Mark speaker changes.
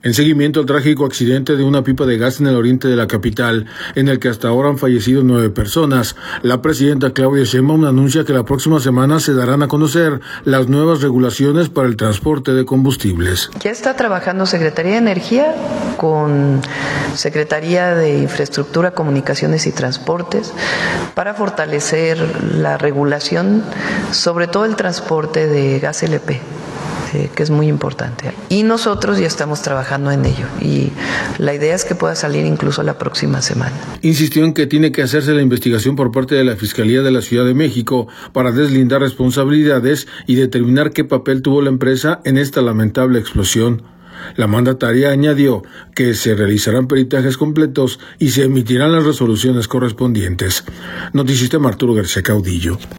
Speaker 1: En seguimiento al trágico accidente de una pipa de gas en el oriente de la capital, en el que hasta ahora han fallecido 9 personas, la presidenta Claudia Sheinbaum anuncia que la próxima semana se darán a conocer las nuevas regulaciones para el transporte de combustibles.
Speaker 2: Ya está trabajando Secretaría de Energía con Secretaría de Infraestructura, Comunicaciones y Transportes para fortalecer la regulación, sobre todo el transporte de gas LP, que es muy importante. Y nosotros ya estamos trabajando en ello y la idea es que pueda salir incluso la próxima semana.
Speaker 1: Insistió en que tiene que hacerse la investigación por parte de la Fiscalía de la Ciudad de México para deslindar responsabilidades y determinar qué papel tuvo la empresa en esta lamentable explosión. La mandataria añadió que se realizarán peritajes completos y se emitirán las resoluciones correspondientes. Noticista Arturo García Caudillo.